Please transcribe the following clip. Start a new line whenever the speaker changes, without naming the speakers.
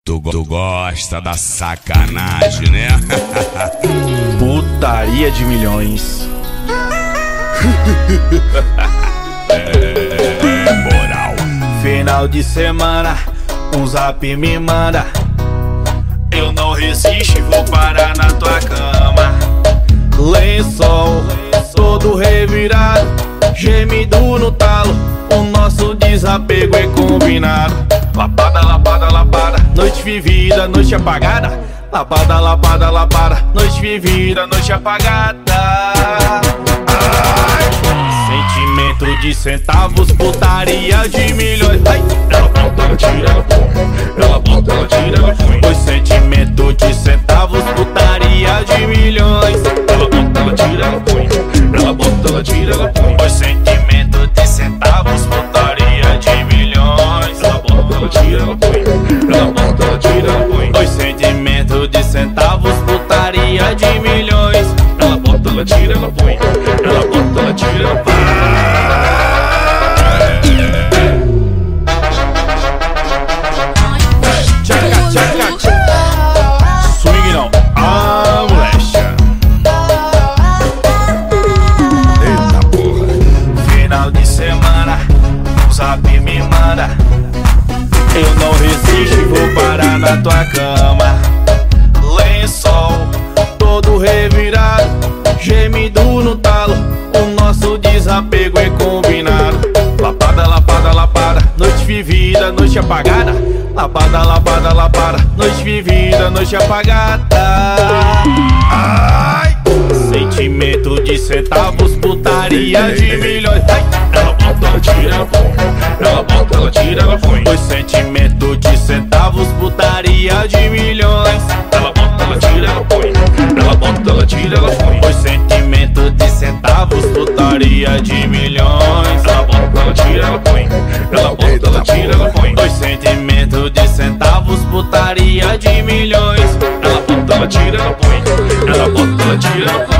Tu gosta da sacanagem, né?
Putaria de milhões.
Moral.
Final de semana, um zap me manda. Eu não resisto e vou parar na tua cama. Lençol, todo revirado, gemido no talo. O nosso desapego é combinado. Lapada, lapada, lapada, noite vivida, noite apagada. Lapada, lapada, lapada, noite vivida, noite apagada. Ai, sentimento de centavos, putaria de milhões. Ai, ela bota, ela tira, ela põe. Ela bota, ela tira, ela põe. Pois sentimento de centavos, putaria de milhões. Ela bota, ela tira, ela põe. Ela bota, ela tira, ela põe. Pois sentimento de centavos, putaria de milhões. Ela bota, ela tira, ela põe. Ela bota, ela tira, ela põe. Pois sentimento de centavos, putaria de milhões. Ela bota, ela tira, ela põe. Ela bota, ela tira, ela põe. Tchaca, tchaca, tchaca. Swing não, molecha. Eita porra. Final de semana, o zap me manda. Eu não resisto e vou parar na tua cama. Lençol, todo revirado, gemido no talo. O nosso desapego é combinado. Lapada, lapada, lapada, noite vivida, noite apagada. Lapada, lapada, lapada, noite vivida, noite apagada. Ai, sentimento de centavos, putaria de milhões. Ai, ela bota, ela tira, ela põe. Ela bota, ela tira, ela põe. Pois sentimento de centavos, putaria de milhões. Ela bota, ela tira, ela põe. Ela bota, ela tira, ela põe. Pois sentimento de centavos, putaria de milhões. Ela bota, ela tira, ela põe. Ela bota, ela tira, ela põe. Pois sentimento de centavos, putaria de milhões. Ela bota, ela tira, ela põe. Ela bota, ela tira, ela põe.